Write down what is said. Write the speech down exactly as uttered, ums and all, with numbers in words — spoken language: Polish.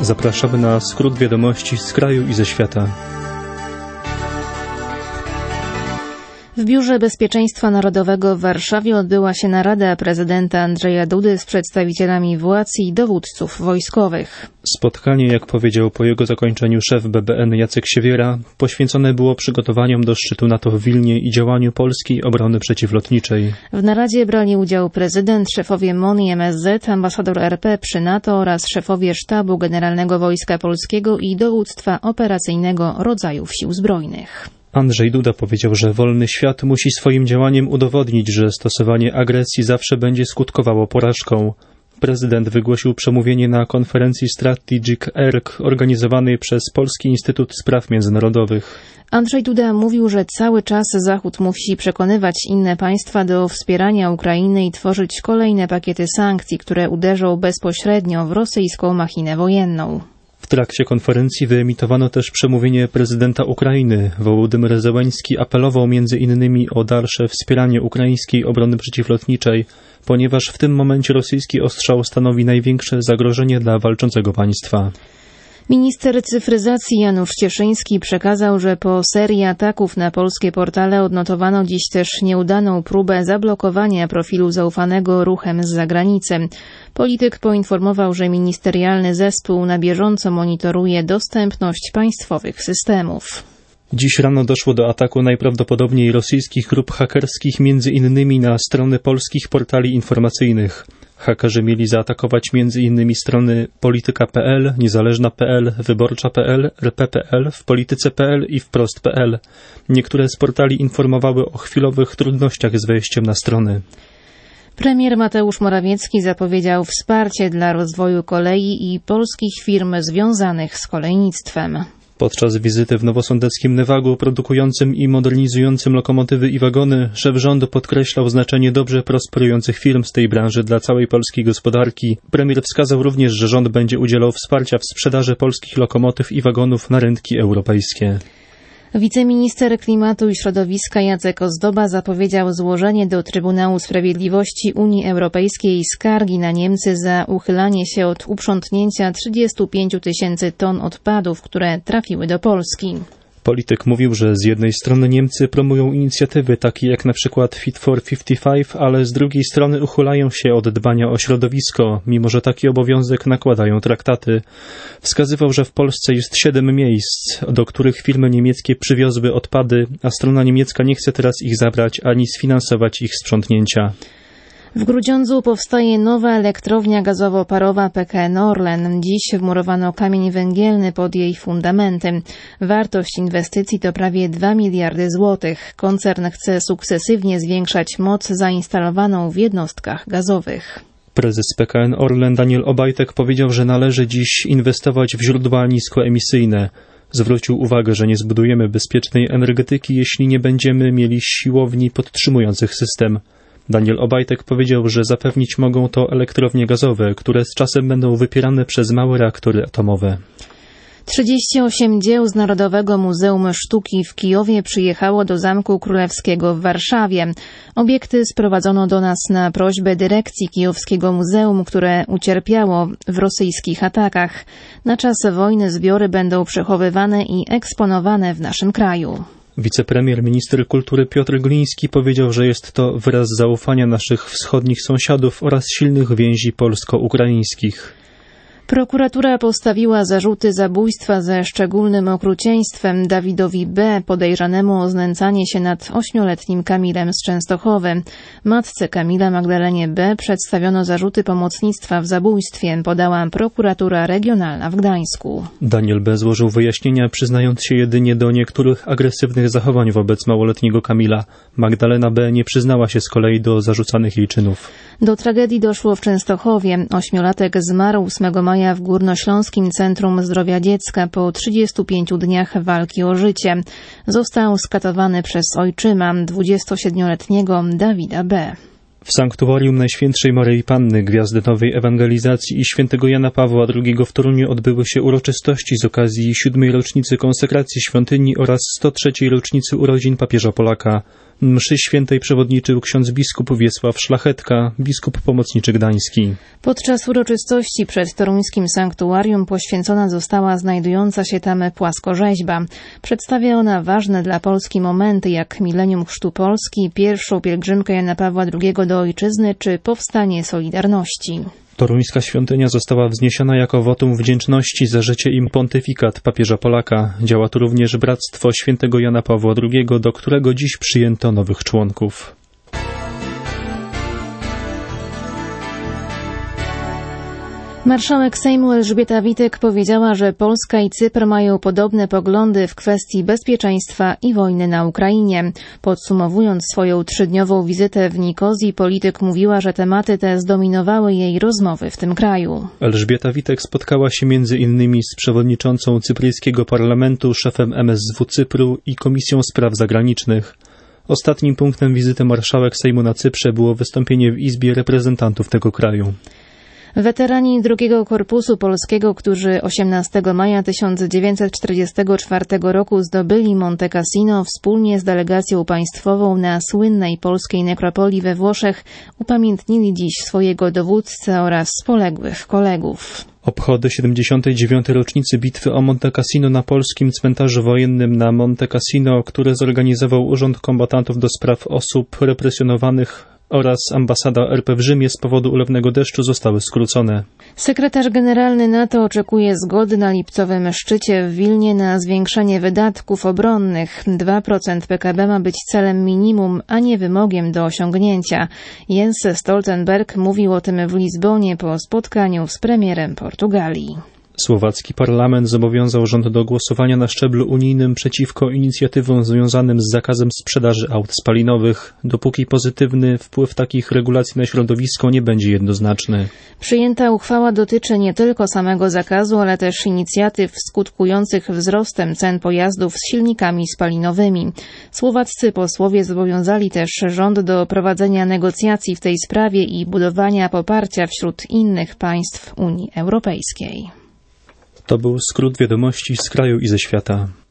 Zapraszamy na skrót wiadomości z kraju i ze świata. W Biurze Bezpieczeństwa Narodowego w Warszawie odbyła się narada prezydenta Andrzeja Dudy z przedstawicielami władz i dowódców wojskowych. Spotkanie, jak powiedział po jego zakończeniu szef B B N Jacek Siewiera, poświęcone było przygotowaniom do szczytu NATO w Wilnie i działaniu polskiej obrony przeciwlotniczej. W naradzie brali udział prezydent, szefowie M O N i M S Z, ambasador R P przy NATO oraz szefowie Sztabu Generalnego Wojska Polskiego i Dowództwa Operacyjnego Rodzajów Sił Zbrojnych. Andrzej Duda powiedział, że wolny świat musi swoim działaniem udowodnić, że stosowanie agresji zawsze będzie skutkowało porażką. Prezydent wygłosił przemówienie na konferencji Strategic E R C organizowanej przez Polski Instytut Spraw Międzynarodowych. Andrzej Duda mówił, że cały czas Zachód musi przekonywać inne państwa do wspierania Ukrainy i tworzyć kolejne pakiety sankcji, które uderzą bezpośrednio w rosyjską machinę wojenną. W trakcie konferencji wyemitowano też przemówienie prezydenta Ukrainy. Wołodymyr Zełenski apelował między innymi o dalsze wspieranie ukraińskiej obrony przeciwlotniczej, ponieważ w tym momencie rosyjski ostrzał stanowi największe zagrożenie dla walczącego państwa. Minister cyfryzacji Janusz Cieszyński przekazał, że po serii ataków na polskie portale odnotowano dziś też nieudaną próbę zablokowania profilu zaufanego Ruchem z zagranicy. Polityk poinformował, że ministerialny zespół na bieżąco monitoruje dostępność państwowych systemów. Dziś rano doszło do ataku najprawdopodobniej rosyjskich grup hakerskich, między innymi na strony polskich portali informacyjnych. Hakerzy mieli zaatakować między innymi strony polityka kropka p l, niezależna kropka p l, wyborcza kropka p l, r p kropka p l, w polityce kropka p l i wprost kropka p l. Niektóre z portali informowały o chwilowych trudnościach z wejściem na strony. Premier Mateusz Morawiecki zapowiedział wsparcie dla rozwoju kolei i polskich firm związanych z kolejnictwem. Podczas wizyty w nowosądeckim Newagu, produkującym i modernizującym lokomotywy i wagony, szef rządu podkreślał znaczenie dobrze prosperujących firm z tej branży dla całej polskiej gospodarki. Premier wskazał również, że rząd będzie udzielał wsparcia w sprzedaży polskich lokomotyw i wagonów na rynki europejskie. Wiceminister Klimatu i Środowiska Jacek Ozdoba zapowiedział złożenie do Trybunału Sprawiedliwości Unii Europejskiej skargi na Niemcy za uchylanie się od uprzątnięcia trzydziestu pięciu tysięcy ton odpadów, które trafiły do Polski. Polityk mówił, że z jednej strony Niemcy promują inicjatywy takie jak na przykład Fit for pięćdziesiąt pięć, ale z drugiej strony uchylają się od dbania o środowisko, mimo że taki obowiązek nakładają traktaty. Wskazywał, że w Polsce jest siedem miejsc, do których firmy niemieckie przywiozły odpady, a strona niemiecka nie chce teraz ich zabrać ani sfinansować ich sprzątnięcia. W Grudziądzu powstaje nowa elektrownia gazowo-parowa P K N Orlen. Dziś wmurowano kamień węgielny pod jej fundamenty. Wartość inwestycji to prawie dwa miliardy złotych. Koncern chce sukcesywnie zwiększać moc zainstalowaną w jednostkach gazowych. Prezes P K N Orlen Daniel Obajtek powiedział, że należy dziś inwestować w źródła niskoemisyjne. Zwrócił uwagę, że nie zbudujemy bezpiecznej energetyki, jeśli nie będziemy mieli siłowni podtrzymujących system. Daniel Obajtek powiedział, że zapewnić mogą to elektrownie gazowe, które z czasem będą wypierane przez małe reaktory atomowe. trzydzieści osiem dzieł z Narodowego Muzeum Sztuki w Kijowie przyjechało do Zamku Królewskiego w Warszawie. Obiekty sprowadzono do nas na prośbę dyrekcji Kijowskiego Muzeum, które ucierpiało w rosyjskich atakach. Na czas wojny zbiory będą przechowywane i eksponowane w naszym kraju. Wicepremier, minister kultury Piotr Gliński powiedział, że jest to wyraz zaufania naszych wschodnich sąsiadów oraz silnych więzi polsko-ukraińskich. Prokuratura postawiła zarzuty zabójstwa ze szczególnym okrucieństwem Dawidowi B., podejrzanemu o znęcanie się nad ośmioletnim Kamilem z Częstochowy. Matce Kamila, Magdalenie B., przedstawiono zarzuty pomocnictwa w zabójstwie, podała prokuratura regionalna w Gdańsku. Daniel B. złożył wyjaśnienia, przyznając się jedynie do niektórych agresywnych zachowań wobec małoletniego Kamila. Magdalena B. nie przyznała się z kolei do zarzucanych jej czynów. Do tragedii doszło w Częstochowie. Ośmiolatek zmarł ósmego maja w Górnośląskim Centrum Zdrowia Dziecka po trzydziestu pięciu dniach walki o życie. Został skatowany przez ojczyma, dwudziestosiedmioletniego Dawida B. W sanktuarium Najświętszej Maryi Panny, Gwiazdy Nowej Ewangelizacji i świętego Jana Pawła drugiego w Toruniu odbyły się uroczystości z okazji siódmej rocznicy konsekracji świątyni oraz sto trzeciej rocznicy urodzin papieża Polaka. Mszy świętej przewodniczył ksiądz biskup Wiesław Szlachetka, biskup pomocniczy gdański. Podczas uroczystości przed toruńskim sanktuarium poświęcona została znajdująca się tam płaskorzeźba. Przedstawia ona ważne dla Polski momenty, jak milenium chrztu Polski, pierwszą pielgrzymkę Jana Pawła drugiego do ojczyzny czy powstanie Solidarności. Toruńska świątynia została wzniesiona jako wotum wdzięczności za życie im pontyfikat papieża Polaka. Działa tu również Bractwo Świętego Jana Pawła drugiego, do którego dziś przyjęto nowych członków. Marszałek Sejmu Elżbieta Witek powiedziała, że Polska i Cypr mają podobne poglądy w kwestii bezpieczeństwa i wojny na Ukrainie. Podsumowując swoją trzydniową wizytę w Nikozji, polityk mówiła, że tematy te zdominowały jej rozmowy w tym kraju. Elżbieta Witek spotkała się między innymi z przewodniczącą cypryjskiego parlamentu, szefem M S W Cypru i Komisją Spraw Zagranicznych. Ostatnim punktem wizyty marszałek Sejmu na Cyprze było wystąpienie w Izbie Reprezentantów tego kraju. Weterani drugiego Korpusu Polskiego, którzy osiemnastego maja tysiąc dziewięćset czterdziestego czwartego roku zdobyli Monte Cassino, wspólnie z delegacją państwową na słynnej polskiej nekropolii we Włoszech upamiętnili dziś swojego dowódcę oraz poległych kolegów. Obchody siedemdziesiątej dziewiątej rocznicy bitwy o Monte Cassino na polskim cmentarzu wojennym na Monte Cassino, które zorganizował Urząd Kombatantów do Spraw Osób Represjonowanych oraz ambasada R P w Rzymie z powodu ulewnego deszczu zostały skrócone. Sekretarz generalny NATO oczekuje zgody na lipcowym szczycie w Wilnie na zwiększenie wydatków obronnych. dwa procent P K B ma być celem minimum, a nie wymogiem do osiągnięcia. Jens Stoltenberg mówił o tym w Lizbonie po spotkaniu z premierem Portugalii. Słowacki parlament zobowiązał rząd do głosowania na szczeblu unijnym przeciwko inicjatywom związanym z zakazem sprzedaży aut spalinowych, dopóki pozytywny wpływ takich regulacji na środowisko nie będzie jednoznaczny. Przyjęta uchwała dotyczy nie tylko samego zakazu, ale też inicjatyw skutkujących wzrostem cen pojazdów z silnikami spalinowymi. Słowaccy posłowie zobowiązali też rząd do prowadzenia negocjacji w tej sprawie i budowania poparcia wśród innych państw Unii Europejskiej. To był skrót wiadomości z kraju i ze świata.